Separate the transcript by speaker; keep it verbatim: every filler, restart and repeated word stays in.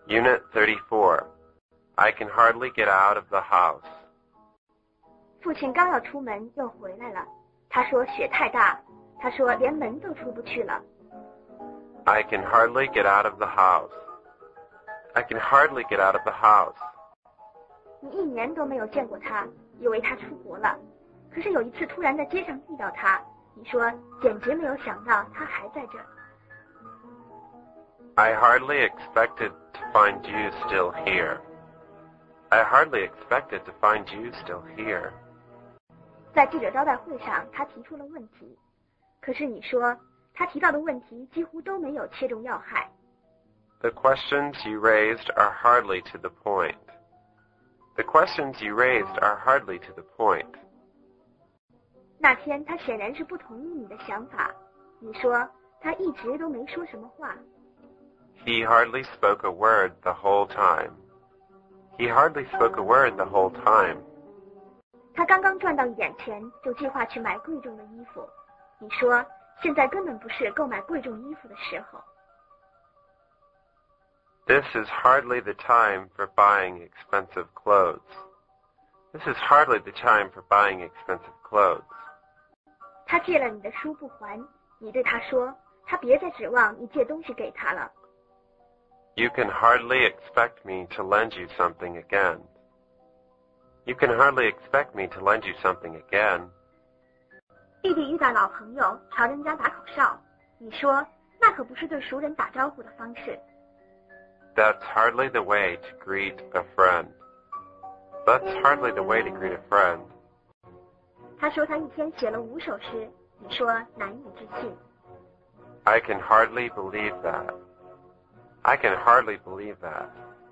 Speaker 1: Unit thirty-four. I can hardly get out of the house.
Speaker 2: 父亲刚要出门又回来了，他说雪太大，他说连门都出不去了。
Speaker 1: I can hardly get out of the house. I can hardly get out of the house.
Speaker 2: 你一年都没有见过他，以为他出国了，可是有一次突然在街上遇到他，你说简直没有想到他还在这儿。
Speaker 1: I hardly expected to find you still here. I hardly expected to find you still here.
Speaker 2: 在记者招待会上，他提出了问题，可是你说他提到的问题几乎都没有切中要害。
Speaker 1: The questions you raised are hardly to the point. The questions you raised are hardly to the point.
Speaker 2: 那天他显然是不同意你的想法，你说他一直都没说什么话。
Speaker 1: He hardly spoke a word the whole time. He hardly spoke a word the whole time.
Speaker 2: 他刚刚赚到一点钱，就计划去买贵重的衣服。你说现在根本不是购买贵重衣服的时候。
Speaker 1: This is hardly the time for buying expensive clothes. This is hardly the time for buying expensive clothes.
Speaker 2: 他借了你的书不还，你对他说，他别再指望你借东西给他了。
Speaker 1: You can hardly expect me to lend you something again. You can hardly expect me to lend you something again.
Speaker 2: 弟弟遇到老朋友，朝人家打口哨，你说那可不是对熟人打招呼的方式。
Speaker 1: That's hardly the way to greet a friend. That's hardly the way to greet a friend.
Speaker 2: 他说他一天写了五首诗，你说难以置信。
Speaker 1: I can hardly believe that. I can hardly believe that.